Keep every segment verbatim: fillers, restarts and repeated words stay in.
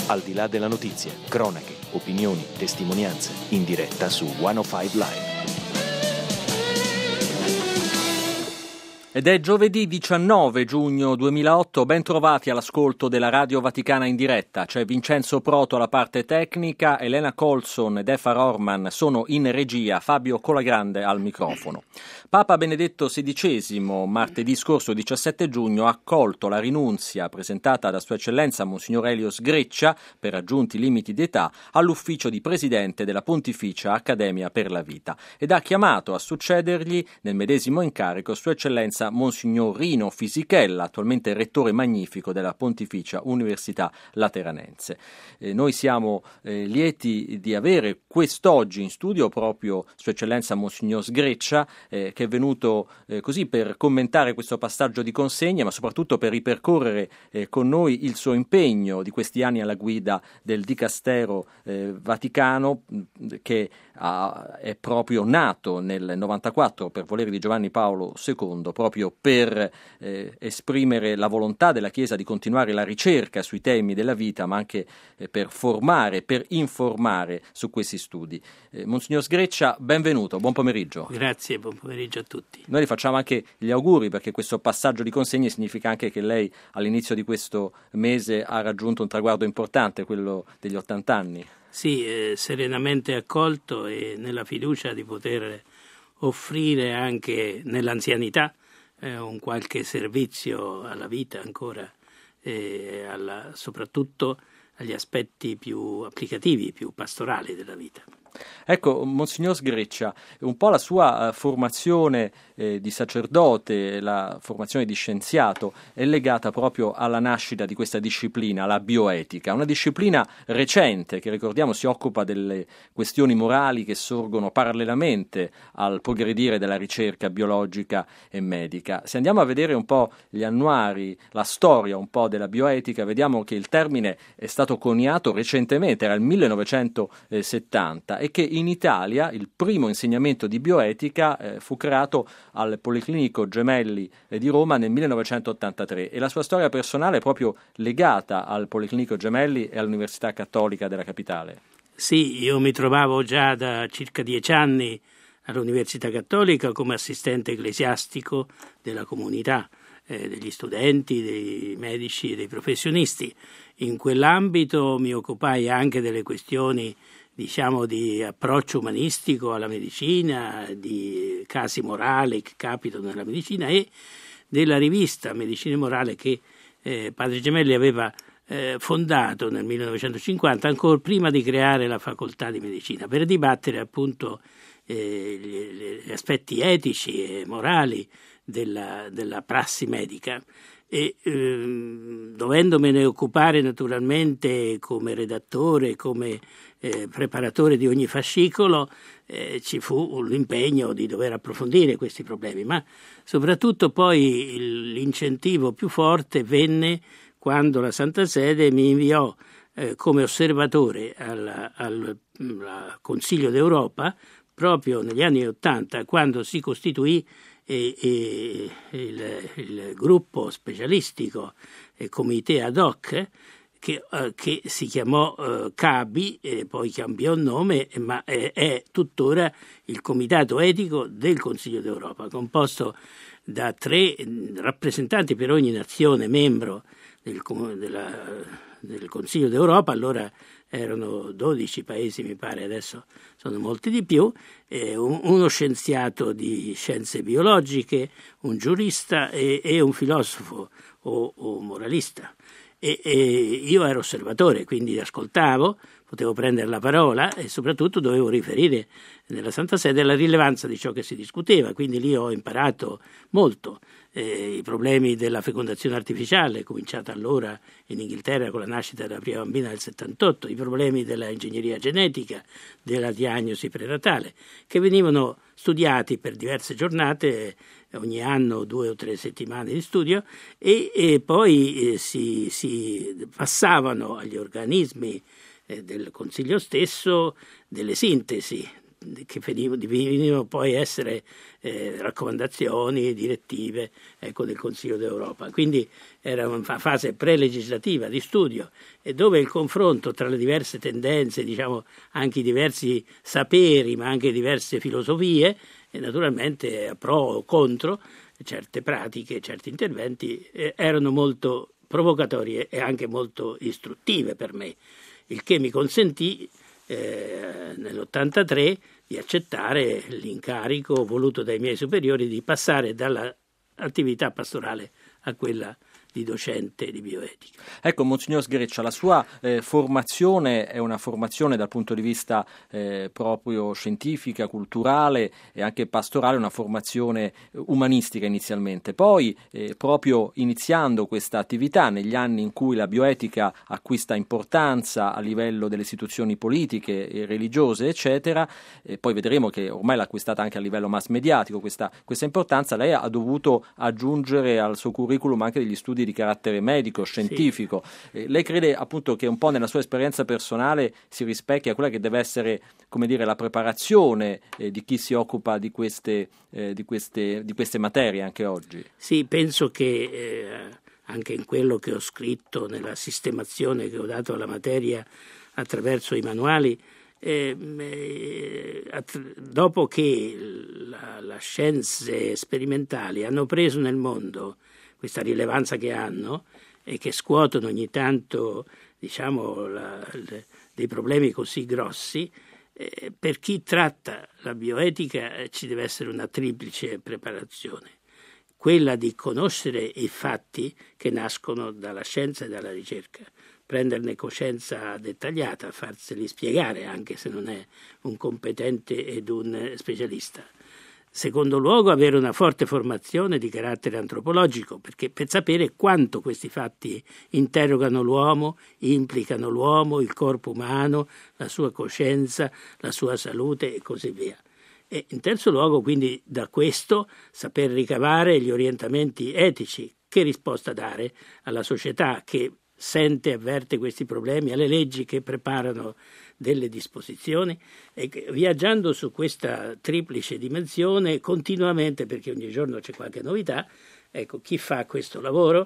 Al di là della notizia, cronache, opinioni, testimonianze, in diretta su centocinque Live. Ed è giovedì diciannove giugno duemilaotto, ben trovati all'ascolto della Radio Vaticana in diretta. C'è Vincenzo Proto alla parte tecnica, Elena Colson ed Effa Rorman sono in regia, Fabio Colagrande al microfono. Papa Benedetto sedicesimo, martedì scorso diciassette giugno, ha accolto la rinunzia presentata da Sua Eccellenza Monsignor Elios Greccia, per raggiunti limiti di età, all'ufficio di presidente della Pontificia Accademia per la Vita ed ha chiamato a succedergli nel medesimo incarico Sua Eccellenza Monsignor Rino Fisichella, attualmente rettore magnifico della Pontificia Università Lateranense. Eh, noi siamo eh, lieti di avere quest'oggi in studio proprio Sua Eccellenza Monsignor Sgreccia, eh, che è venuto eh, così per commentare questo passaggio di consegna, ma soprattutto per ripercorrere eh, con noi il suo impegno di questi anni alla guida del Dicastero eh, Vaticano, che ha, è proprio nato nel novantaquattro per volere di Giovanni Paolo secondo, proprio per eh, esprimere la volontà della Chiesa di continuare la ricerca sui temi della vita, ma anche eh, per formare, per informare su questi studi. Eh, Monsignor Sgreccia, benvenuto, buon pomeriggio. Grazie, buon pomeriggio a tutti. Noi le facciamo anche gli auguri, perché questo passaggio di consegne significa anche che lei all'inizio di questo mese ha raggiunto un traguardo importante, quello degli ottanta anni. Sì, eh, serenamente accolto e nella fiducia di poter offrire anche nell'anzianità eh, un qualche servizio alla vita ancora, e alla, soprattutto agli aspetti più applicativi, più pastorali della vita. Ecco, Monsignor Sgreccia, un po' la sua uh, formazione eh, di sacerdote, la formazione di scienziato è legata proprio alla nascita di questa disciplina, la bioetica, una disciplina recente che, ricordiamo, si occupa delle questioni morali che sorgono parallelamente al progredire della ricerca biologica e medica. Se andiamo a vedere un po' gli annuari, la storia un po' della bioetica, vediamo che il termine è stato coniato recentemente, era il millenovecentosettanta, e che in Italia il primo insegnamento di bioetica eh, fu creato al Policlinico Gemelli eh, di Roma nel millenovecentottantatré, e la sua storia personale è proprio legata al Policlinico Gemelli e all'Università Cattolica della Capitale. Sì, io mi trovavo già da circa dieci anni all'Università Cattolica come assistente ecclesiastico della comunità, eh, degli studenti, dei medici e dei professionisti. In quell'ambito mi occupai anche delle questioni, diciamo, di approccio umanistico alla medicina, di casi morali che capitano nella medicina e della rivista Medicina e Morale che eh, Padre Gemelli aveva eh, fondato nel millenovecentocinquanta, ancora prima di creare la facoltà di medicina, per dibattere appunto eh, gli, gli aspetti etici e morali della, della prassi medica. E ehm, dovendomene occupare naturalmente come redattore, come eh, preparatore di ogni fascicolo, eh, ci fu l'impegno di dover approfondire questi problemi, ma soprattutto poi il, l'incentivo più forte venne quando la Santa Sede mi inviò eh, come osservatore al, al, al Consiglio d'Europa proprio negli anni Ottanta, quando si costituì E, e il, il gruppo specialistico e comité ad hoc che, uh, che si chiamò uh, CABI e poi cambiò nome, ma è, è tuttora il Comitato Etico del Consiglio d'Europa, composto da tre rappresentanti per ogni nazione membro del, della, del Consiglio d'Europa. Allora erano dodici paesi, mi pare, adesso sono molti di più, eh, un, uno scienziato di scienze biologiche, un giurista e, e un filosofo o, o moralista. E, e io ero osservatore, quindi ascoltavo, potevo prendere la parola e soprattutto dovevo riferire nella Santa Sede la rilevanza di ciò che si discuteva, quindi lì ho imparato molto. Eh, i problemi della fecondazione artificiale, cominciata allora in Inghilterra con la nascita della prima bambina nel settantotto, i problemi della ingegneria genetica, della diagnosi prenatale, che venivano studiati per diverse giornate, ogni anno due o tre settimane di studio, e, e poi eh, si, si passavano agli organismi eh, del Consiglio stesso delle sintesi che venivano poi a essere eh, raccomandazioni e direttive, ecco, del Consiglio d'Europa. Quindi era una fase pre-legislativa di studio, e dove il confronto tra le diverse tendenze, diciamo anche i diversi saperi, ma anche diverse filosofie, e naturalmente pro o contro certe pratiche, certi interventi, eh, erano molto provocatorie e anche molto istruttive per me, il che mi consentì eh, nell'ottantatré di accettare l'incarico voluto dai miei superiori di passare dall'attività pastorale a quella di docente di bioetica. Ecco, Monsignor Sgreccia, la sua eh, formazione è una formazione dal punto di vista eh, proprio scientifica, culturale e anche pastorale, una formazione umanistica inizialmente. Poi, eh, proprio iniziando questa attività negli anni in cui la bioetica acquista importanza a livello delle istituzioni politiche e religiose, eccetera, e poi vedremo che ormai l'ha acquistata anche a livello mass mediatico questa, questa importanza, lei ha dovuto aggiungere al suo curriculum anche degli studi di carattere medico, scientifico. Sì. Eh, lei crede appunto che un po' nella sua esperienza personale si rispecchia quella che deve essere, come dire, la preparazione eh, di chi si occupa di queste, eh, di queste, di queste materie anche oggi? Sì, penso che eh, anche in quello che ho scritto, nella sistemazione che ho dato alla materia attraverso i manuali, eh, eh, att- dopo che la, le scienze sperimentali hanno preso nel mondo questa rilevanza che hanno e che scuotono ogni tanto, diciamo, la, le, dei problemi così grossi, eh, per chi tratta la bioetica eh, ci deve essere una triplice preparazione: quella di conoscere i fatti che nascono dalla scienza e dalla ricerca, prenderne coscienza dettagliata, farseli spiegare anche se non è un competente ed un specialista. Secondo luogo, avere una forte formazione di carattere antropologico, perché per sapere quanto questi fatti interrogano l'uomo, implicano l'uomo, il corpo umano, la sua coscienza, la sua salute e così via. E in terzo luogo, quindi, da questo saper ricavare gli orientamenti etici, che risposta dare alla società che sente e avverte questi problemi, alle leggi che preparano delle disposizioni, e viaggiando su questa triplice dimensione continuamente, perché ogni giorno c'è qualche novità, ecco, chi fa questo lavoro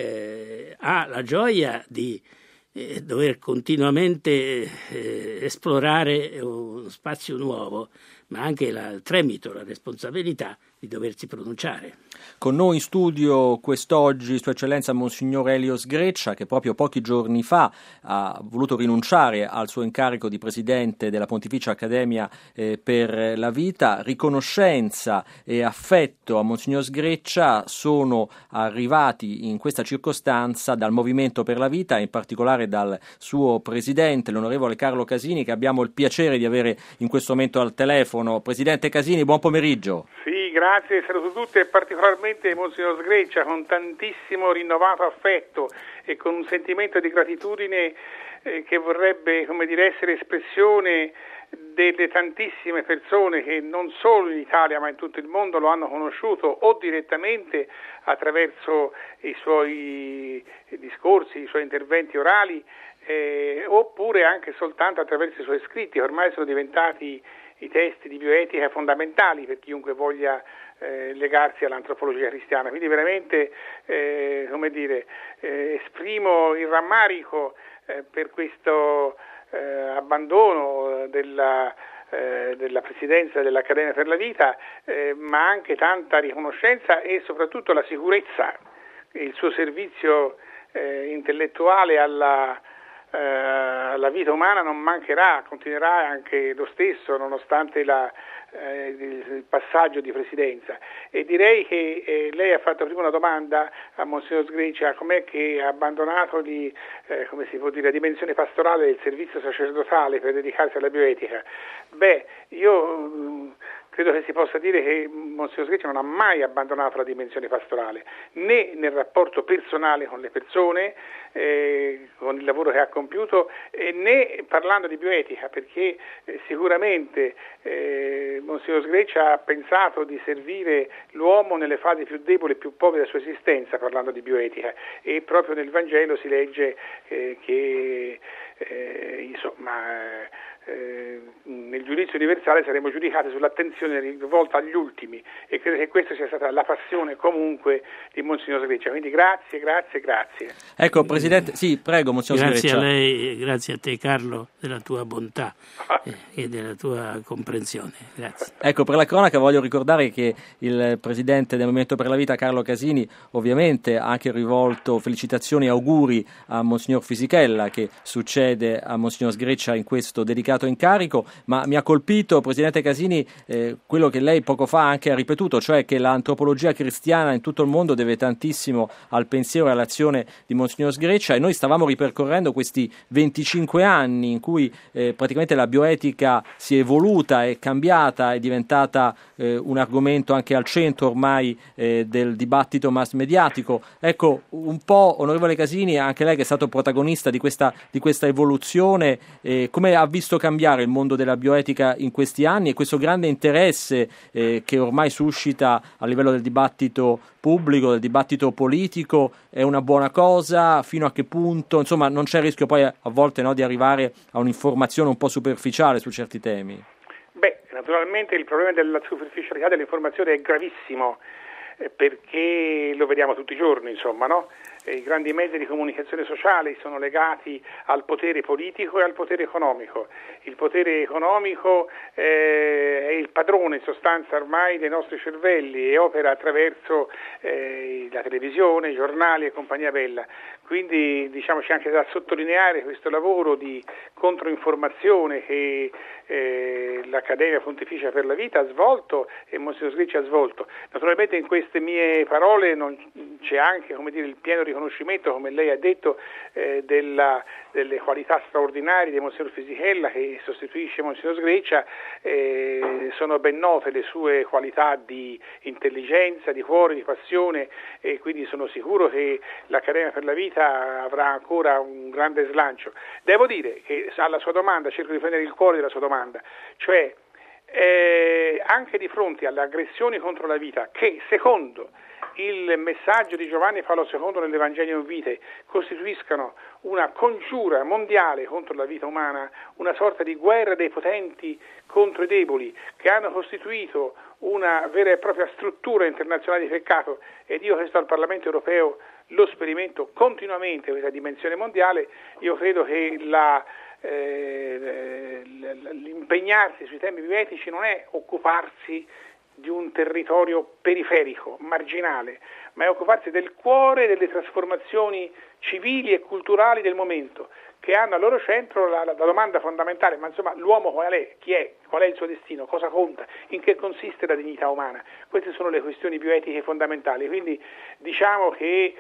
eh, ha la gioia di eh, dover continuamente eh, esplorare uno spazio nuovo, ma anche la, il tremito, la responsabilità di doversi pronunciare. Con noi in studio quest'oggi Sua Eccellenza Monsignor Elio Sgreccia, che proprio pochi giorni fa ha voluto rinunciare al suo incarico di presidente della Pontificia Accademia eh, per la Vita. Riconoscenza e affetto a Monsignor Sgreccia sono arrivati in questa circostanza dal Movimento per la Vita, in particolare dal suo presidente, l'onorevole Carlo Casini, che abbiamo il piacere di avere in questo momento al telefono. Presidente Casini, buon pomeriggio. Sì, grazie, saluto tutti e particolarmente Monsignor Sgreccia con tantissimo rinnovato affetto e con un sentimento di gratitudine eh, che vorrebbe, come dire, essere espressione delle tantissime persone che non solo in Italia ma in tutto il mondo lo hanno conosciuto o direttamente attraverso i suoi discorsi, i suoi interventi orali, eh, oppure anche soltanto attraverso i suoi scritti, che ormai sono diventati i testi di bioetica fondamentali per chiunque voglia eh, legarsi all'antropologia cristiana. Quindi veramente eh, come dire, eh, esprimo il rammarico eh, per questo eh, abbandono della, eh, della presidenza dell'Accademia per la Vita, eh, ma anche tanta riconoscenza e soprattutto la sicurezza, il suo servizio eh, intellettuale alla Uh, la vita umana non mancherà, continuerà anche lo stesso nonostante la, eh, il passaggio di presidenza. E direi che eh, lei ha fatto prima una domanda a Monsignor Sgreccia: com'è che ha abbandonato di, eh, come si può dire, la dimensione pastorale del servizio sacerdotale per dedicarsi alla bioetica. Beh, io mh, credo che si possa dire che Monsignor Sgreccia non ha mai abbandonato la dimensione pastorale, né nel rapporto personale con le persone, eh, con il lavoro che ha compiuto, eh, né parlando di bioetica, perché eh, sicuramente eh, Monsignor Sgreccia ha pensato di servire l'uomo nelle fasi più deboli e più povere della sua esistenza, parlando di bioetica, e proprio nel Vangelo si legge eh, che eh, insomma eh, nel giudizio universale saremo giudicati sull'attenzione rivolta agli ultimi, e credo che questa sia stata la passione comunque di Monsignor Sgreccia. Quindi grazie, grazie, grazie. Ecco, Presidente, sì, prego, Monsignor Grazie Sgreccia. a lei, grazie a te Carlo della tua bontà e della tua comprensione. Grazie. Ecco, per la cronaca voglio ricordare che il Presidente del Movimento per la Vita, Carlo Casini, ovviamente ha anche rivolto felicitazioni e auguri a Monsignor Fisichella, che succede a Monsignor Sgreccia in questo delicato incarico, ma mi ha colpito, Presidente Casini, eh, quello che lei poco fa anche ha ripetuto, cioè che l'antropologia cristiana in tutto il mondo deve tantissimo al pensiero e all'azione di Monsignor Sgreccia, e noi stavamo ripercorrendo questi venticinque anni in cui eh, praticamente la bioetica si è evoluta, è cambiata, è diventata eh, un argomento anche al centro ormai eh, del dibattito mass mediatico. Ecco, un po', onorevole Casini, anche lei che è stato protagonista di questa, di questa evoluzione, eh, come ha visto cambiare il mondo della bioetica in questi anni, e questo grande interesse eh, che ormai suscita a livello del dibattito pubblico, del dibattito politico, è una buona cosa? Fino a che punto? Insomma, non c'è il rischio poi a volte, no, di arrivare a un'informazione un po' superficiale su certi temi? Beh, naturalmente il problema della superficialità dell'informazione è gravissimo, eh, perché lo vediamo tutti i giorni, insomma, no? I grandi mezzi di comunicazione sociale sono legati al potere politico e al potere economico. Il potere economico eh, è il padrone in sostanza ormai dei nostri cervelli e opera attraverso eh, la televisione, i giornali e compagnia bella. Quindi diciamo c'è anche da sottolineare questo lavoro di controinformazione che eh, l'Accademia Pontificia per la Vita ha svolto e Monsignor Sgreccia ha svolto. Naturalmente in queste mie parole non c'è anche, come dire, il pieno riconoscimento, come lei ha detto, eh, della, delle qualità straordinarie di Monsignor Fisichella, che sostituisce Monsignor Sgreccia. Eh, sono ben note le sue qualità di intelligenza, di cuore, di passione, e quindi sono sicuro che l'Accademia per la Vita avrà ancora un grande slancio. Devo dire che alla sua domanda, cerco di prendere il cuore della sua domanda, cioè eh, anche di fronte alle aggressioni contro la vita, che secondo il messaggio di Giovanni Paolo secondo nell'Evangelium Vitae costituiscano una congiura mondiale contro la vita umana, una sorta di guerra dei potenti contro i deboli, che hanno costituito una vera e propria struttura internazionale di peccato, ed io che sto al Parlamento europeo lo sperimento continuamente questa dimensione mondiale. Io credo che la eh, l'impegnarsi sui temi bioetici non è occuparsi di un territorio periferico, marginale, ma è occuparsi del cuore delle trasformazioni civili e culturali del momento, che hanno al loro centro la, la, la domanda fondamentale: ma insomma l'uomo qual è? Chi è? Qual è il suo destino? Cosa conta? In che consiste la dignità umana? Queste sono le questioni bioetiche fondamentali. Quindi diciamo che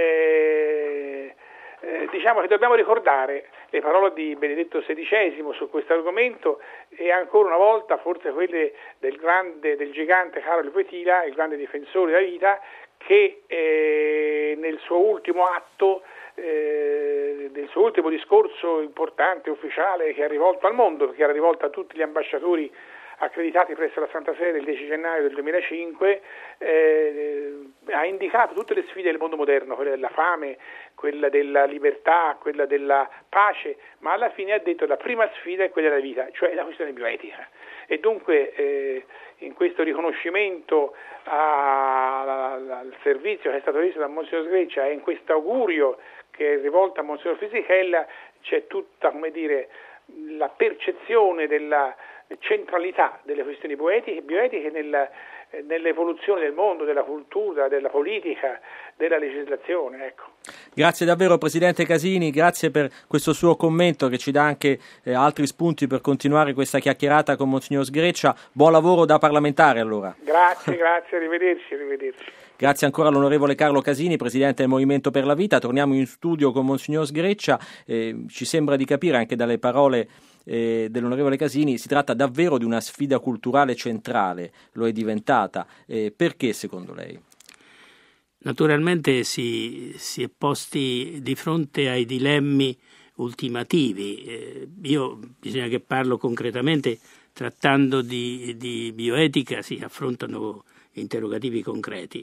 eh, eh, diciamo che dobbiamo ricordare le parole di Benedetto sedicesimo su questo argomento, e ancora una volta forse quelle del grande, del gigante Karol Wojtyła, il grande difensore della vita, che eh, nel suo ultimo atto, eh, del suo ultimo discorso importante, ufficiale, che ha rivolto al mondo, perché era rivolto a tutti gli ambasciatori accreditati presso la Santa Sede il dieci gennaio del duemilacinque, eh, ha indicato tutte le sfide del mondo moderno, quella della fame, quella della libertà, quella della pace, ma alla fine ha detto che la prima sfida è quella della vita, cioè la questione bioetica. E dunque eh, in questo riconoscimento a, a, al servizio che è stato reso da Monsignor Sgreccia e in questo augurio che è rivolto a Monsignor Fisichella c'è tutta, come dire, la percezione della centralità delle questioni bioetiche, bioetiche nella, nell'evoluzione del mondo, della cultura, della politica, della legislazione. Ecco. Grazie davvero Presidente Casini, grazie per questo suo commento che ci dà anche eh, altri spunti per continuare questa chiacchierata con Monsignor Sgreccia. Buon lavoro da parlamentare allora. Grazie, grazie, arrivederci, arrivederci. Grazie ancora all'onorevole Carlo Casini, Presidente del Movimento per la Vita. Torniamo in studio con Monsignor Sgreccia. Eh, ci sembra di capire anche dalle parole eh, dell'onorevole Casini, si tratta davvero di una sfida culturale centrale, lo è diventata. Eh, perché secondo lei? Naturalmente si, si è posti di fronte ai dilemmi ultimativi. Eh, io bisogna che parlo concretamente, trattando di, di bioetica si affrontano interrogativi concreti.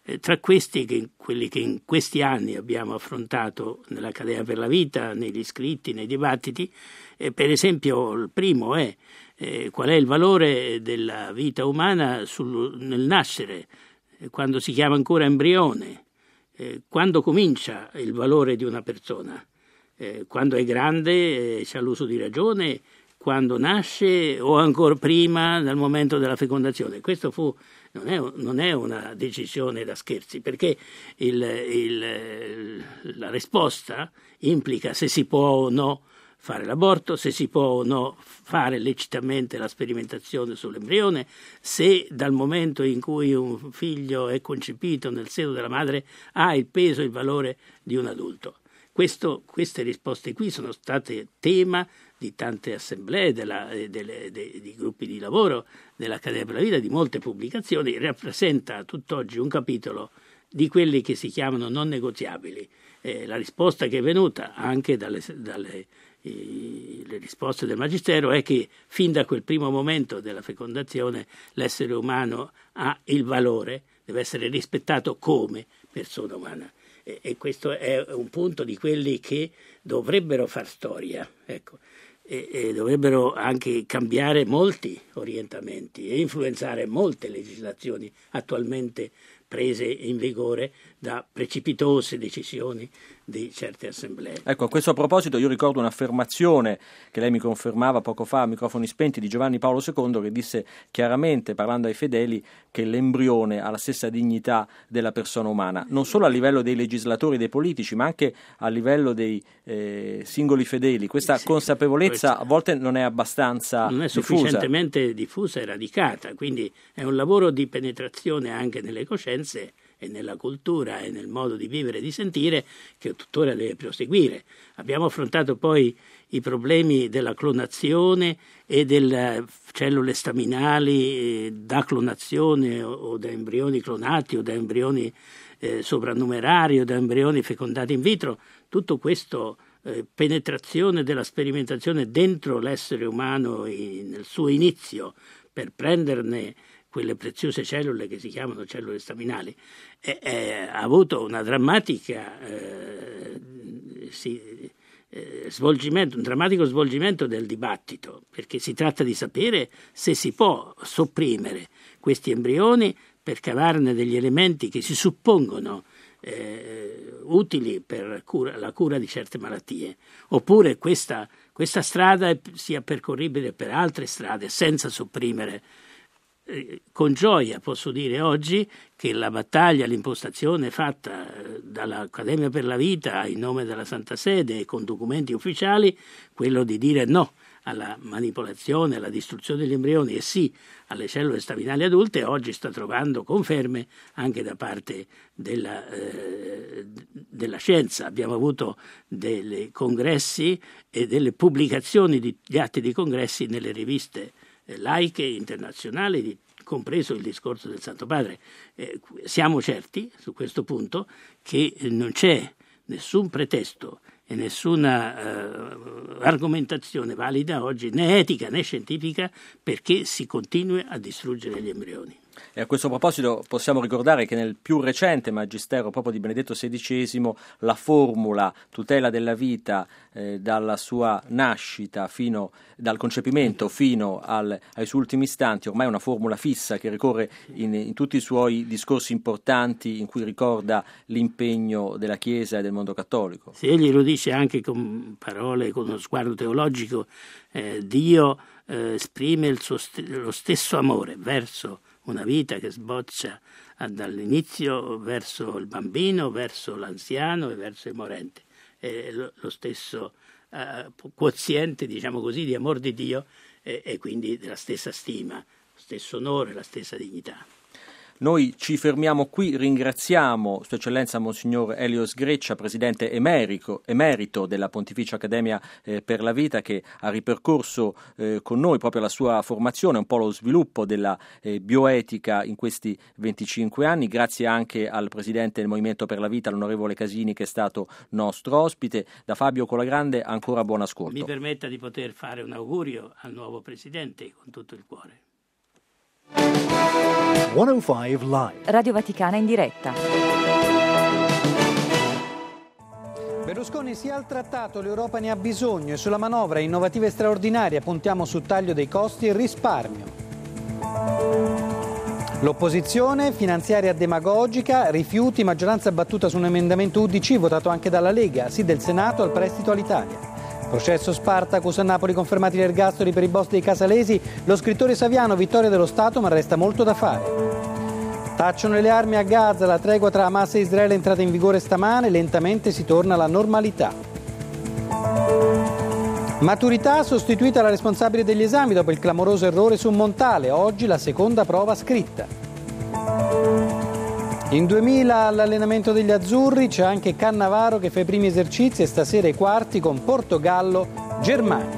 Eh, tra questi, che, quelli che in questi anni abbiamo affrontato nell'Accademia per la Vita, negli scritti, nei dibattiti, eh, per esempio il primo è eh, qual è il valore della vita umana sul, nel nascere, eh, quando si chiama ancora embrione, eh, quando comincia il valore di una persona, eh, quando è grande, eh, c'ha l'uso di ragione, quando nasce o ancora prima, dal momento della fecondazione. Questo fu, non è, non è una decisione da scherzi, perché il, il, la risposta implica se si può o no fare l'aborto, se si può o no fare lecitamente la sperimentazione sull'embrione, se dal momento in cui un figlio è concepito nel seno della madre ha il peso e il valore di un adulto. Questo, queste risposte qui sono state tema di tante assemblee, della, delle, dei, di gruppi di lavoro dell'Accademia per la Vita, di molte pubblicazioni, rappresenta tutt'oggi un capitolo di quelli che si chiamano non negoziabili. Eh, la risposta che è venuta anche dalle, dalle i, le risposte del Magistero è che fin da quel primo momento della fecondazione l'essere umano ha il valore, deve essere rispettato come persona umana. E, e questo è un punto di quelli che dovrebbero far storia, ecco. E, e dovrebbero anche cambiare molti orientamenti e influenzare molte legislazioni attualmente prese in vigore da precipitose decisioni di certe assemblee. Ecco, a questo proposito io ricordo un'affermazione che lei mi confermava poco fa a microfoni spenti di Giovanni Paolo secondo, che disse chiaramente, parlando ai fedeli, che l'embrione ha la stessa dignità della persona umana, non solo a livello dei legislatori e dei politici, ma anche a livello dei eh, singoli fedeli. Questa sì, consapevolezza a volte non è abbastanza non è sufficientemente diffusa. diffusa e radicata, quindi è un lavoro di penetrazione anche nelle coscienze e nella cultura e nel modo di vivere e di sentire che tuttora deve proseguire. Abbiamo affrontato poi i problemi della clonazione e delle cellule staminali da clonazione o, o da embrioni clonati o da embrioni eh, soprannumerari o da embrioni fecondati in vitro. Tutto questo eh, penetrazione della sperimentazione dentro l'essere umano in, nel suo inizio per prenderne quelle preziose cellule che si chiamano cellule staminali, eh, eh, ha avuto una drammatica eh, sì, eh, svolgimento, un drammatico svolgimento del dibattito, perché si tratta di sapere se si può sopprimere questi embrioni per cavarne degli elementi che si suppongono eh, utili per cura, la cura di certe malattie, oppure questa, questa strada è, sia percorribile per altre strade senza sopprimere. Con gioia posso dire oggi che la battaglia, l'impostazione fatta dall'Accademia per la Vita in nome della Santa Sede e con documenti ufficiali, quello di dire no alla manipolazione, alla distruzione degli embrioni e sì alle cellule staminali adulte, oggi sta trovando conferme anche da parte della, eh, della scienza. Abbiamo avuto dei congressi e delle pubblicazioni di, di atti di congressi nelle riviste laiche internazionali, compreso il discorso del Santo Padre. Eh, siamo certi su questo punto che non c'è nessun pretesto e nessuna eh, argomentazione valida oggi, né etica né scientifica, perché si continui a distruggere gli embrioni. E a questo proposito possiamo ricordare che nel più recente magistero proprio di Benedetto sedicesimo la formula tutela della vita eh, dalla sua nascita fino dal concepimento fino al, ai suoi ultimi istanti, ormai è una formula fissa che ricorre in, in tutti i suoi discorsi importanti in cui ricorda l'impegno della Chiesa e del mondo cattolico. Sì, egli lo dice anche con parole, con uno sguardo teologico, eh, Dio eh, esprime il suo st- lo stesso amore verso una vita che sboccia dall'inizio verso il bambino, verso l'anziano e verso il morente. È lo, lo stesso uh, quoziente, diciamo così, di amor di Dio e, e quindi della stessa stima, lo stesso onore, la stessa dignità. Noi ci fermiamo qui, ringraziamo Sua Eccellenza Monsignor Elio Sgreccia, Presidente emerico, emerito della Pontificia Accademia eh, per la Vita, che ha ripercorso eh, con noi proprio la sua formazione, un po' lo sviluppo della eh, bioetica in questi venticinque anni. Grazie anche al Presidente del Movimento per la Vita, l'onorevole Casini, che è stato nostro ospite. Da Fabio Colagrande ancora buon ascolto. Mi permetta di poter fare un augurio al nuovo Presidente con tutto il cuore. centocinque Live. Radio Vaticana in diretta. Berlusconi sia al trattato, l'Europa ne ha bisogno e sulla manovra innovativa e straordinaria puntiamo su taglio dei costi e risparmio. L'opposizione, finanziaria demagogica, rifiuti, maggioranza battuta su un emendamento U D C votato anche dalla Lega, sì del Senato al prestito all'Italia. Processo Spartacus a Napoli, confermati gli ergastoli per i boss dei casalesi, lo scrittore Saviano, vittoria dello Stato ma resta molto da fare. Tacciono le armi a Gaza, la tregua tra Hamas e Israele è entrata in vigore stamane, lentamente si torna alla normalità. Maturità sostituita la responsabile degli esami dopo il clamoroso errore su Montale, oggi la seconda prova scritta. In duemila all'allenamento degli azzurri c'è anche Cannavaro che fa i primi esercizi e stasera i quarti con Portogallo-Germania.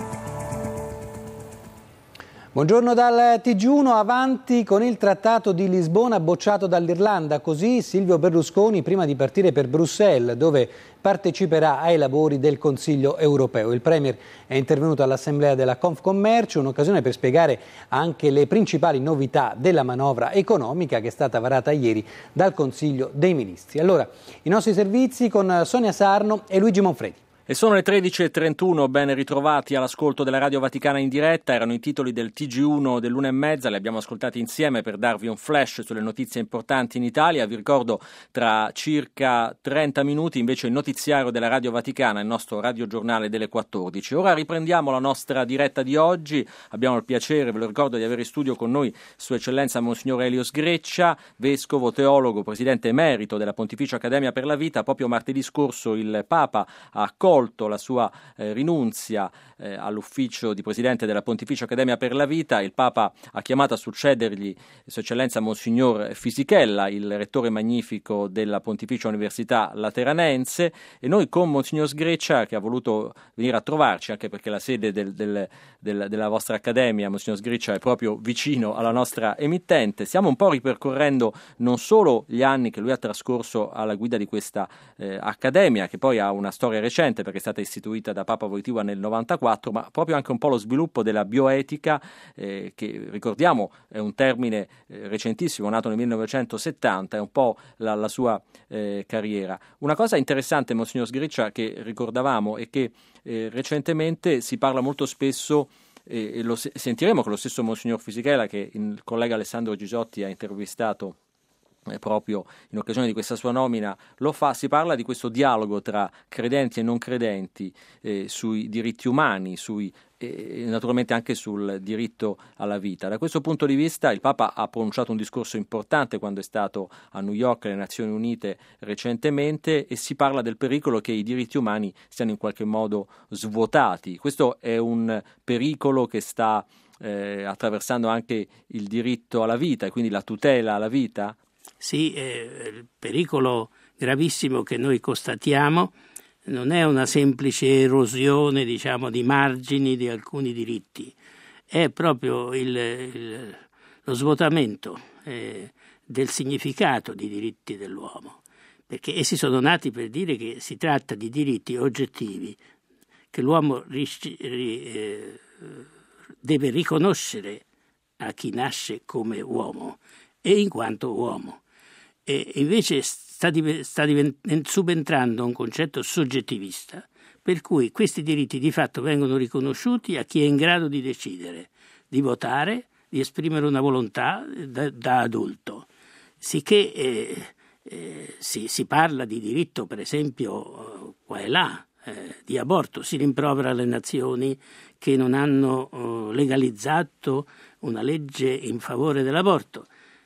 Buongiorno dal T G uno, avanti con il Trattato di Lisbona bocciato dall'Irlanda, così Silvio Berlusconi prima di partire per Bruxelles dove parteciperà ai lavori del Consiglio europeo. Il Premier è intervenuto all'assemblea della Confcommercio, un'occasione per spiegare anche le principali novità della manovra economica che è stata varata ieri dal Consiglio dei Ministri. Allora, i nostri servizi con Sonia Sarno e Luigi Monfredi. E sono le tredici e trentuno, ben ritrovati all'ascolto della Radio Vaticana in diretta. Erano i titoli del T G uno dell'una e mezza, li abbiamo ascoltati insieme per darvi un flash sulle notizie importanti in Italia. Vi ricordo tra circa trenta minuti invece il notiziario della Radio Vaticana, il nostro radiogiornale delle quattordici. Ora riprendiamo la nostra diretta di oggi. Abbiamo il piacere, ve lo ricordo, di avere in studio con noi Sua Eccellenza Monsignor Elio Sgreccia, vescovo, teologo, presidente emerito della Pontificia Accademia per la Vita. Proprio martedì scorso il Papa ha accolto la sua eh, rinunzia eh, all'ufficio di presidente della Pontificia Accademia per la Vita. Il Papa ha chiamato a succedergli Sua Eccellenza Monsignor Fisichella, il rettore magnifico della Pontificia Università Lateranense, e noi con Monsignor Sgreccia, che ha voluto venire a trovarci anche perché la sede del, del, del, della vostra accademia, Monsignor Sgreccia, è proprio vicino alla nostra emittente, stiamo un po' ripercorrendo non solo gli anni che lui ha trascorso alla guida di questa eh, accademia, che poi ha una storia recente perché è stata istituita da Papa Wojtyła nel novantaquattro, ma proprio anche un po' lo sviluppo della bioetica, eh, che ricordiamo è un termine eh, recentissimo, nato nel millenovecentosettanta, è un po' la, la sua eh, carriera. Una cosa interessante, Monsignor Sgreccia, che ricordavamo è che eh, recentemente si parla molto spesso, eh, e lo se- sentiremo con lo stesso Monsignor Fisichella che il collega Alessandro Gisotti ha intervistato Eh, proprio in occasione di questa sua nomina, lo fa, si parla di questo dialogo tra credenti e non credenti eh, sui diritti umani, sui e naturalmente anche sul diritto alla vita. Da questo punto di vista il Papa ha pronunciato un discorso importante quando è stato a New York alle Nazioni Unite recentemente, e si parla del pericolo che i diritti umani siano in qualche modo svuotati. Questo è un pericolo che sta eh, attraversando anche il diritto alla vita e quindi la tutela alla vita. Sì, eh, il pericolo gravissimo che noi constatiamo non è una semplice erosione, diciamo, di margini di alcuni diritti, è proprio il, il, lo svuotamento eh, del significato di diritti dell'uomo, perché essi sono nati per dire che si tratta di diritti oggettivi che l'uomo ris- ri, eh, deve riconoscere a chi nasce come uomo e in quanto uomo. E invece sta, div- sta divent- subentrando un concetto soggettivista, per cui questi diritti di fatto vengono riconosciuti a chi è in grado di decidere, di votare, di esprimere una volontà da, da adulto. Sicché eh, eh, si, si parla di diritto, per esempio, qua e là, eh, di aborto. Si rimprovera le nazioni che non hanno eh, legalizzato una legge in favore dell'aborto.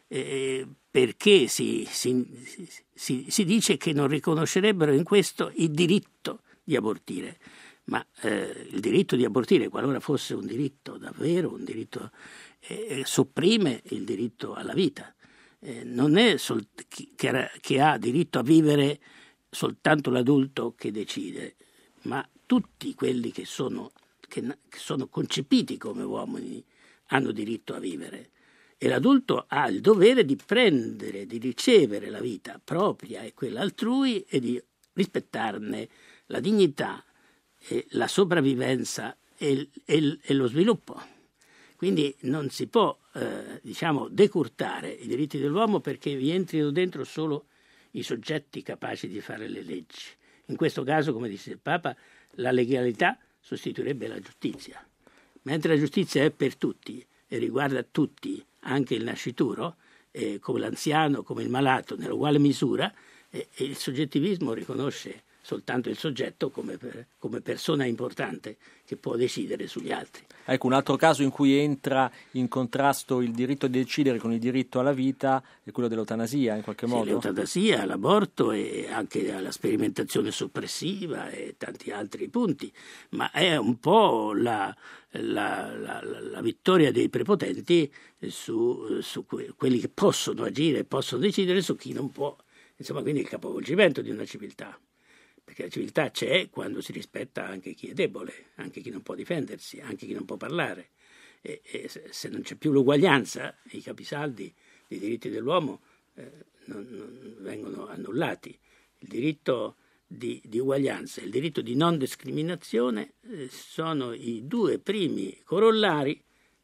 Eh, perché si, si, si, si dice che non riconoscerebbero in questo il diritto di abortire, ma eh, il diritto di abortire, qualora fosse un diritto davvero, un diritto eh, sopprime il diritto alla vita, eh, non è sol- che, che ha diritto a vivere soltanto l'adulto che decide, ma tutti quelli che sono, che, che sono concepiti come uomini hanno diritto a vivere. E l'adulto ha il dovere di prendere, di ricevere la vita propria e quella altrui e di rispettarne la dignità, e la sopravvivenza e, e, e lo sviluppo. Quindi non si può eh, diciamo decurtare i diritti dell'uomo perché vi entrino dentro solo i soggetti capaci di fare le leggi. In questo caso, come dice il Papa, la legalità sostituirebbe la giustizia, mentre la giustizia è per tutti e riguarda tutti, anche il nascituro, eh, come l'anziano, come il malato, nella uguale misura, eh, e il soggettivismo riconosce soltanto il soggetto come, per, come persona importante che può decidere sugli altri. Ecco, un altro caso in cui entra in contrasto il diritto di decidere con il diritto alla vita è quello dell'eutanasia, in qualche modo? Sì, l'eutanasia, l'aborto e anche la sperimentazione soppressiva e tanti altri punti, ma è un po' la, la, la, la vittoria dei prepotenti su, su que- quelli che possono agire e possono decidere su chi non può. Insomma, quindi il capovolgimento di una civiltà. Perché la civiltà c'è quando si rispetta anche chi è debole, anche chi non può difendersi, anche chi non può parlare. E, e se non c'è più l'uguaglianza, i capisaldi dei diritti dell'uomo eh, non, non vengono annullati. Il diritto di, di uguaglianza e il diritto di non discriminazione eh, sono i due primi corollari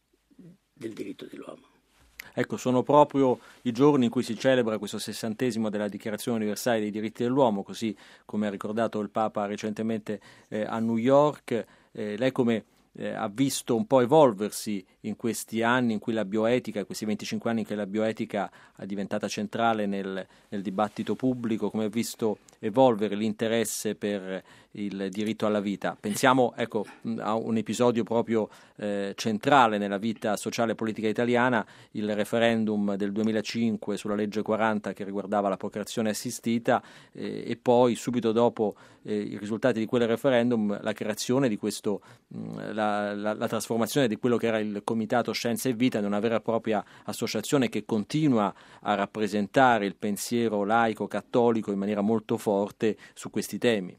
del diritto dell'uomo. Ecco, sono proprio i giorni in cui si celebra questo sessantesimo della Dichiarazione Universale dei Diritti dell'Uomo, così come ha ricordato il Papa recentemente eh, a New York. Eh, lei come eh, ha visto un po' evolversi in questi anni in cui la bioetica, questi venticinque anni in cui la bioetica è diventata centrale nel, nel dibattito pubblico, come ha visto evolvere l'interesse per il diritto alla vita? Pensiamo ecco, a un episodio proprio eh, centrale nella vita sociale e politica italiana, il referendum del duemilacinque sulla legge quaranta che riguardava la procreazione assistita eh, e poi subito dopo eh, i risultati di quel referendum la creazione di questo, mh, la, la, la trasformazione di quello che era il Comitato Scienza e Vita in una vera e propria associazione che continua a rappresentare il pensiero laico cattolico in maniera molto forte su questi temi.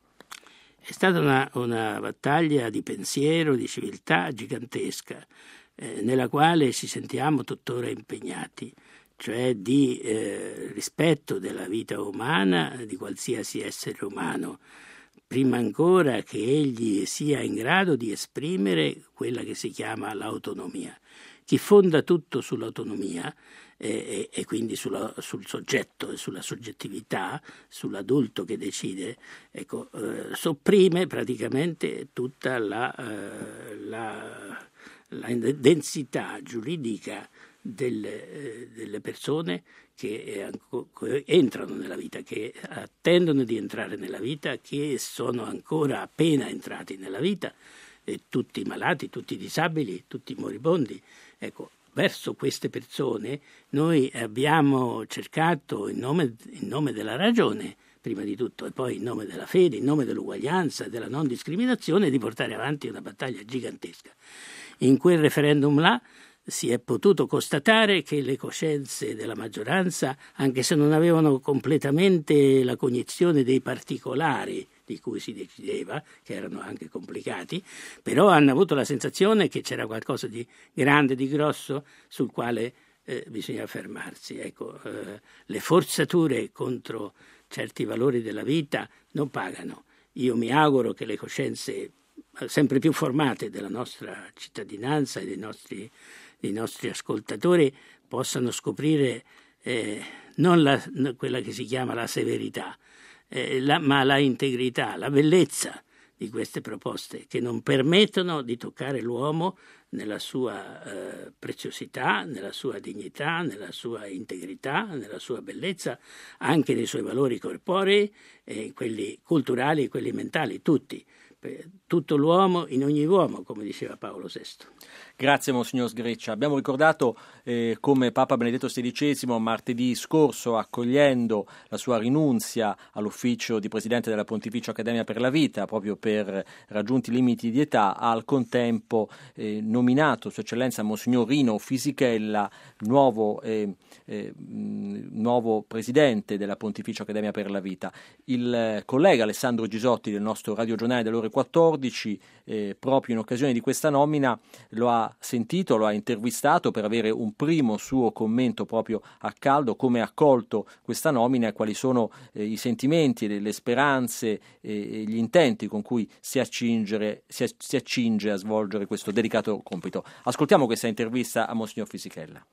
È stata una, una battaglia di pensiero, di civiltà gigantesca, eh, nella quale ci sentiamo tuttora impegnati, cioè di eh, rispetto della vita umana, di qualsiasi essere umano, prima ancora che egli sia in grado di esprimere quella che si chiama l'autonomia. Chi fonda tutto sull'autonomia e, e quindi sulla, sul soggetto e sulla soggettività, sull'adulto che decide, ecco, eh, sopprime praticamente tutta la, eh, la, la densità giuridica delle, eh, delle persone che, che entrano nella vita, che attendono di entrare nella vita, che sono ancora appena entrati nella vita, e tutti i malati, tutti i disabili, tutti i moribondi. Ecco, verso queste persone noi abbiamo cercato in nome, in nome della ragione, prima di tutto, e poi in nome della fede, in nome dell'uguaglianza, della non discriminazione, di portare avanti una battaglia gigantesca. In quel referendum là si è potuto constatare che le coscienze della maggioranza, anche se non avevano completamente la cognizione dei particolari di cui si decideva, che erano anche complicati, però hanno avuto la sensazione che c'era qualcosa di grande, di grosso, sul quale eh, bisogna fermarsi. Ecco, eh, le forzature contro certi valori della vita non pagano. Io mi auguro che le coscienze sempre più formate della nostra cittadinanza e dei nostri, dei nostri ascoltatori possano scoprire eh, non la, quella che si chiama la severità, eh, la, ma la integrità, la bellezza di queste proposte che non permettono di toccare l'uomo nella sua eh, preziosità, nella sua dignità, nella sua integrità, nella sua bellezza, anche nei suoi valori corporei, eh, quelli culturali e quelli mentali, tutti. Tutto l'uomo in ogni uomo, come diceva Paolo sesto. Grazie Monsignor Sgreccia. Abbiamo ricordato eh, come Papa Benedetto sedicesimo martedì scorso, accogliendo la sua rinunzia all'ufficio di Presidente della Pontificia Accademia per la Vita, proprio per raggiunti limiti di età, ha al contempo eh, nominato Sua Eccellenza Monsignor Rino Fisichella nuovo, eh, eh, nuovo Presidente della Pontificia Accademia per la Vita. Il collega Alessandro Gisotti del nostro radiogiornale delle ore duemilaquattordici, eh, proprio in occasione di questa nomina, lo ha sentito, lo ha intervistato per avere un primo suo commento proprio a caldo, come ha accolto questa nomina e quali sono eh, i sentimenti, le, le speranze e, e gli intenti con cui si, accingere, si, si accinge a svolgere questo delicato compito. Ascoltiamo questa intervista a Monsignor Fisichella.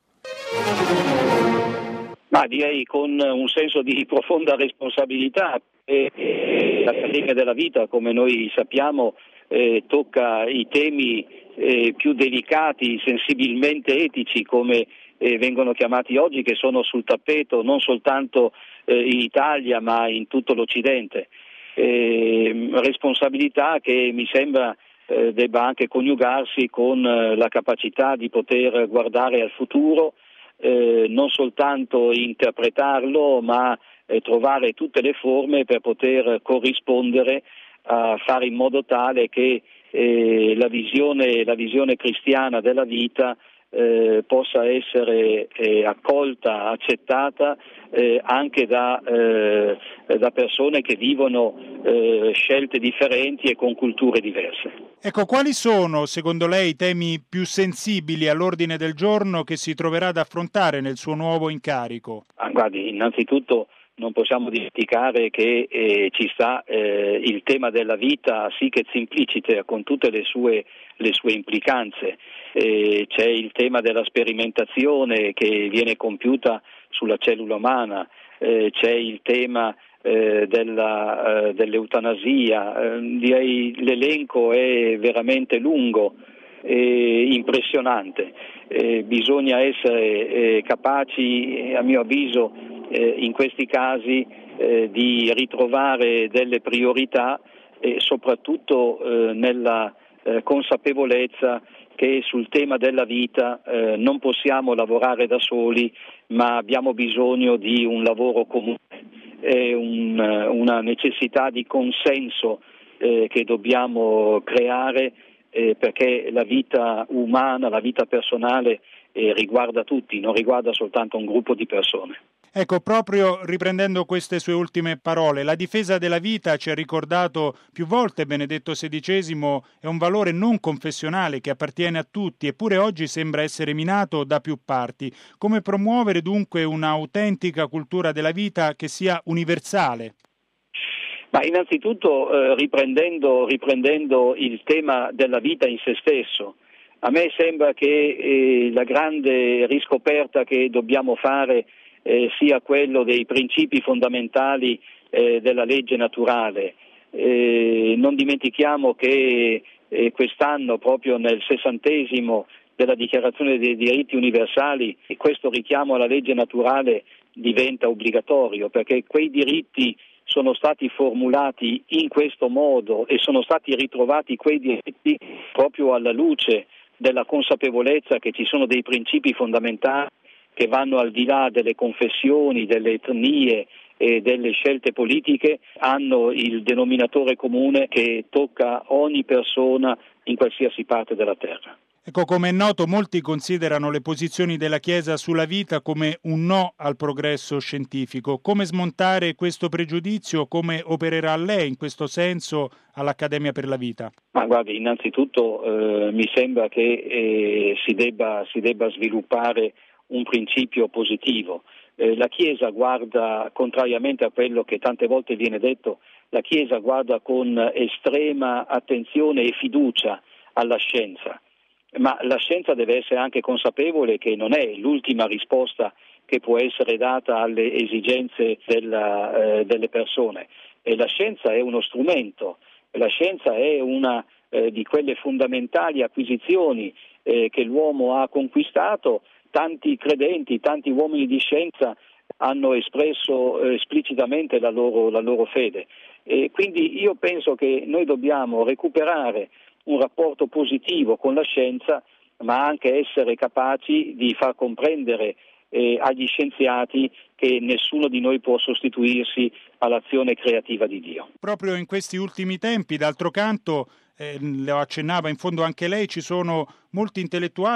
Ma direi con un senso di profonda responsabilità. Eh, L'Accademia della Vita, come noi sappiamo, eh, tocca i temi eh, più delicati, sensibilmente etici, come eh, vengono chiamati oggi, che sono sul tappeto non soltanto eh, in Italia ma in tutto l'Occidente. Eh, responsabilità che mi sembra eh, debba anche coniugarsi con eh, la capacità di poter guardare al futuro, eh, non soltanto interpretarlo, ma eh, trovare tutte le forme per poter corrispondere a fare in modo tale che eh, la visione, la visione cristiana della vita eh, possa essere eh, accolta, accettata eh, anche da, eh, da persone che vivono eh, scelte differenti e con culture diverse. Ecco, quali sono secondo lei i temi più sensibili all'ordine del giorno che si troverà ad affrontare nel suo nuovo incarico? Ah, guardi, innanzitutto non possiamo dimenticare che eh, ci sta eh, il tema della vita sic et simpliciter, con tutte le sue, le sue implicanze. Eh, c'è il tema della sperimentazione che viene compiuta sulla cellula umana, eh, c'è il tema eh, della, eh, dell'eutanasia. Eh, direi l'elenco è veramente lungo e impressionante. Eh, bisogna essere eh, capaci, a mio avviso, Eh, in questi casi eh, di ritrovare delle priorità e soprattutto eh, nella eh, consapevolezza che sul tema della vita eh, non possiamo lavorare da soli, ma abbiamo bisogno di un lavoro comune, è un, una necessità di consenso eh, che dobbiamo creare eh, perché la vita umana, la vita personale eh, riguarda tutti, non riguarda soltanto un gruppo di persone. Ecco, proprio riprendendo queste sue ultime parole, la difesa della vita, ci ha ricordato più volte Benedetto sedicesimo, è un valore non confessionale che appartiene a tutti, eppure oggi sembra essere minato da più parti. Come promuovere dunque un'autentica cultura della vita che sia universale? Ma innanzitutto eh, riprendendo, riprendendo il tema della vita in se stesso, a me sembra che eh, la grande riscoperta che dobbiamo fare Eh, sia quello dei principi fondamentali eh, della legge naturale. Eh, non dimentichiamo che eh, quest'anno, proprio nel sessantesimo della Dichiarazione dei diritti universali, questo richiamo alla legge naturale diventa obbligatorio, perché quei diritti sono stati formulati in questo modo e sono stati ritrovati quei diritti proprio alla luce della consapevolezza che ci sono dei principi fondamentali che vanno al di là delle confessioni, delle etnie e delle scelte politiche, hanno il denominatore comune che tocca ogni persona in qualsiasi parte della terra. Ecco, come è noto, molti considerano le posizioni della Chiesa sulla vita come un no al progresso scientifico. Come smontare questo pregiudizio? Come opererà lei in questo senso all'Accademia per la Vita? Ma guardi, innanzitutto eh, mi sembra che eh, si debba, si debba sviluppare un principio positivo. Eh, la Chiesa guarda, contrariamente a quello che tante volte viene detto, la Chiesa guarda con estrema attenzione e fiducia alla scienza, ma la scienza deve essere anche consapevole che non è l'ultima risposta che può essere data alle esigenze della, eh, delle persone. E la scienza è uno strumento, la scienza è una eh, di quelle fondamentali acquisizioni eh, che l'uomo ha conquistato. Tanti credenti, tanti uomini di scienza hanno espresso eh, esplicitamente la loro, la loro fede. E quindi io penso che noi dobbiamo recuperare un rapporto positivo con la scienza, ma anche essere capaci di far comprendere eh, agli scienziati che nessuno di noi può sostituirsi all'azione creativa di Dio. Proprio in questi ultimi tempi, d'altro canto, eh, lo accennava in fondo anche lei, ci sono molti intellettuali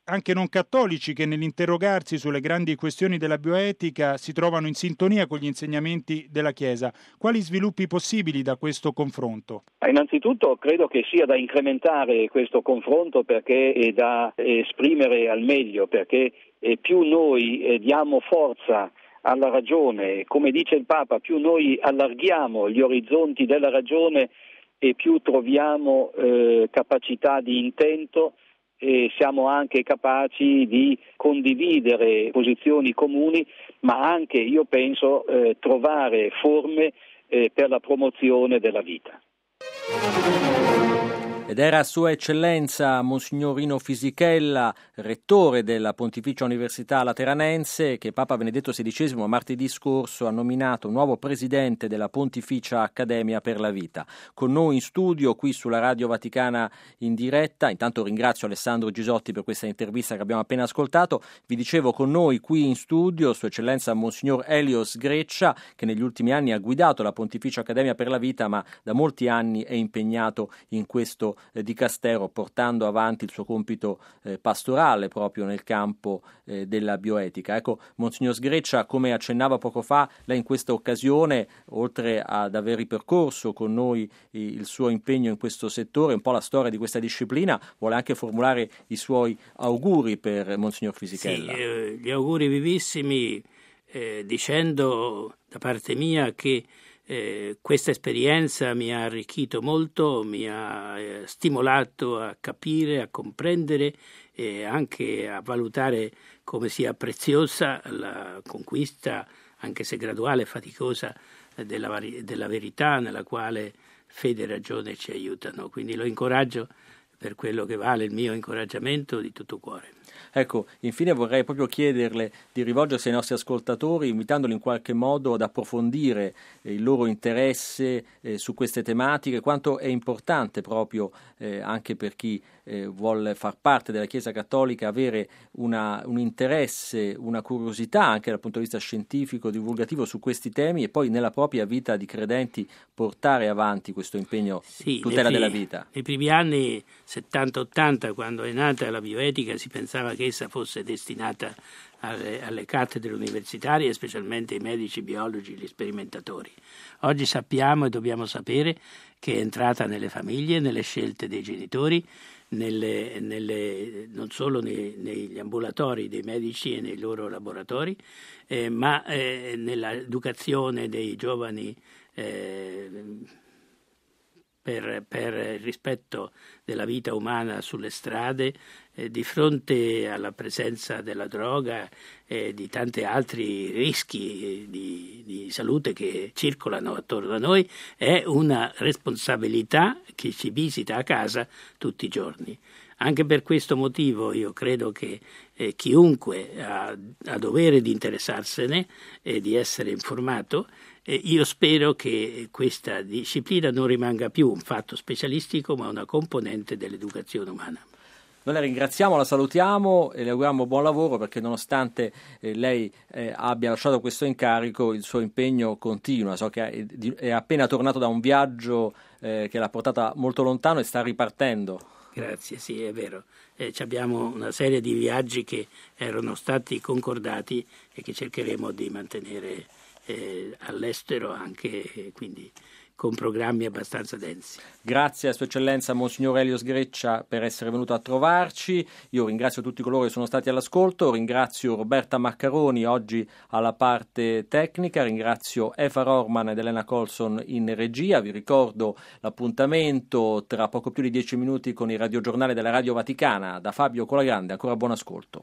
anche non cattolici che nell'interrogarsi sulle grandi questioni della bioetica si trovano in sintonia con gli insegnamenti della Chiesa. Quali sviluppi possibili da questo confronto? Innanzitutto credo che sia da incrementare questo confronto perché è da esprimere al meglio, perché più noi diamo forza alla ragione, come dice il Papa, più noi allarghiamo gli orizzonti della ragione e più troviamo eh, capacità di intento e siamo anche capaci di condividere posizioni comuni, ma anche, io penso, eh, trovare forme eh, per la promozione della vita. Ed era Sua Eccellenza Monsignor Rino Fisichella, rettore della Pontificia Università Lateranense, che Papa Benedetto sedicesimo martedì scorso ha nominato nuovo presidente della Pontificia Accademia per la Vita. Con noi in studio, qui sulla Radio Vaticana in diretta, intanto ringrazio Alessandro Gisotti per questa intervista che abbiamo appena ascoltato, vi dicevo con noi qui in studio Sua Eccellenza Monsignor Elios Greccia, che negli ultimi anni ha guidato la Pontificia Accademia per la Vita, ma da molti anni è impegnato in questo eh, dicastero, portando avanti il suo compito eh, pastorale proprio nel campo eh, della bioetica. Ecco, Monsignor Sgreccia, come accennava poco fa, lei in questa occasione, oltre ad aver ripercorso con noi il suo impegno in questo settore, un po' la storia di questa disciplina, vuole anche formulare i suoi auguri per Monsignor Fisichella. Sì, eh, gli auguri vivissimi, eh, dicendo da parte mia che Eh, questa esperienza mi ha arricchito molto, mi ha eh, stimolato a capire, a comprendere e anche a valutare come sia preziosa la conquista, anche se graduale e faticosa, della, vari- della verità nella quale fede e ragione ci aiutano. Quindi lo incoraggio, per quello che vale il mio incoraggiamento, di tutto cuore. Ecco, infine vorrei proprio chiederle di rivolgersi ai nostri ascoltatori, invitandoli in qualche modo ad approfondire eh, il loro interesse eh, su queste tematiche, quanto è importante proprio eh, anche per chi eh, vuole far parte della Chiesa Cattolica avere una, un interesse, una curiosità anche dal punto di vista scientifico, divulgativo su questi temi e poi nella propria vita di credenti portare avanti questo impegno sì, tutela nei, della vita. Nei primi anni settanta ottanta, quando è nata la bioetica, si pensava che essa fosse destinata alle, alle cattedre universitarie, specialmente ai medici, biologi, gli sperimentatori. Oggi sappiamo e dobbiamo sapere che è entrata nelle famiglie, nelle scelte dei genitori, nelle, nelle, non solo nei, negli ambulatori dei medici e nei loro laboratori, eh, ma eh, nell'educazione dei giovani eh, Per, per il rispetto della vita umana sulle strade, eh, di fronte alla presenza della droga e di tanti altri rischi di, di salute che circolano attorno a noi, è una responsabilità che ci visita a casa tutti i giorni. Anche per questo motivo io credo che eh, chiunque ha, ha dovere di interessarsene e di essere informato. Eh, io spero che questa disciplina non rimanga più un fatto specialistico, ma una componente dell'educazione umana. Noi la ringraziamo, la salutiamo e le auguriamo buon lavoro, perché nonostante eh, lei eh, abbia lasciato questo incarico, il suo impegno continua. So che è, è appena tornato da un viaggio eh, che l'ha portata molto lontano e sta ripartendo. Grazie, sì, è vero. Eh, abbiamo una serie di viaggi che erano stati concordati e che cercheremo di mantenere eh, all'estero, anche eh, quindi con programmi abbastanza densi. Grazie a Sua Eccellenza Monsignor Elios Greccia per essere venuto a trovarci. Io ringrazio tutti coloro che sono stati all'ascolto, ringrazio Roberta Maccaroni oggi alla parte tecnica, ringrazio Eva Rorman ed Elena Colson in regia. Vi ricordo l'appuntamento tra poco più di dieci minuti con il radiogiornale della Radio Vaticana. Da Fabio Colagrande, ancora buon ascolto.